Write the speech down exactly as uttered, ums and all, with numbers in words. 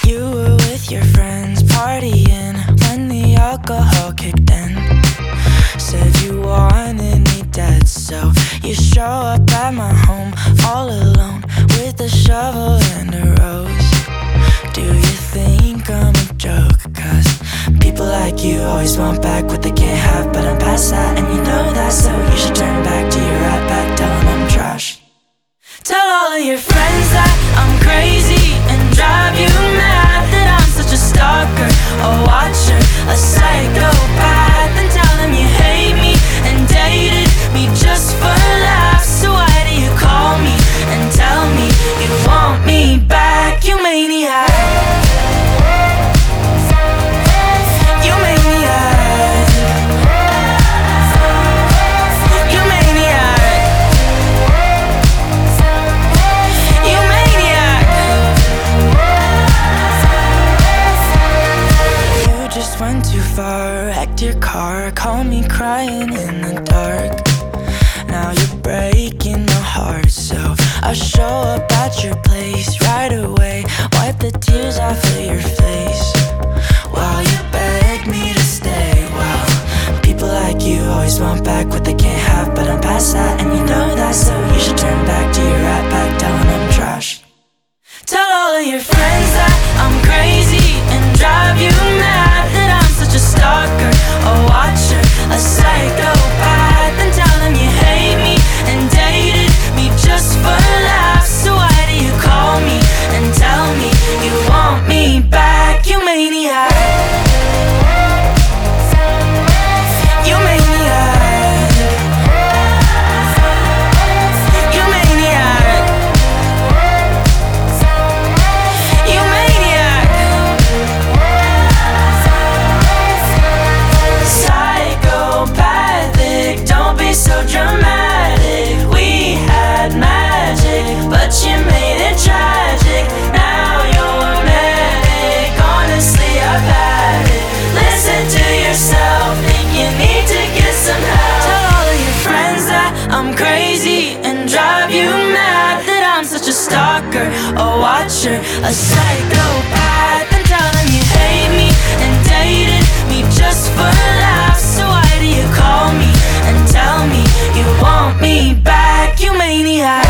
You were with your friends partying when the alcohol kicked in. Said you wanted me dead, so you show up at my home all alone with a shovel and a rose. Do you think I'm a joke? Cause people like you always want back what they can't have, but I'm past that and you know that, so you should turn back to your right back, tell them I'm trash. Tell all of your friends that I'm crazy and drive you mad, that I'm such a stalker, a watcher, a psychopath, and tell them you hate me and dated me just for laughs. So why do you call me and tell me you want me back? You maniac. You maniac. You maniac. You maniac. You just went too far, wrecked your car, called me crying in the dark. Now you're breaking my heart, so I'll show up at your place right away, wipe the tears off of your face while you beg me to stay. Well, people like you always want back what they can't have, but I'm past that and you know that, so you should turn back to your right back, tell them I'm trash. Tell all of your friends that I'm crazy and drive you mad, that I'm such a stalker, a watcher, a psychopath, and tell them you hate me and dated me just for laughs. So why do you call me and tell me you want me back? You maniac. You maniac. You maniac. You maniac. Psychopathic, don't be so dramatic. We had magic, but you made it tragic. Now you're manic, honestly I've had it. Listen to yourself, think you need to get some help. Tell all of your friends that I'm crazy and drive you mad, that I'm such a stalker, a watcher, a psychopath, and tell them you hate me and dated me just for laughs. So why do you call me and tell me you want me back? You maniac.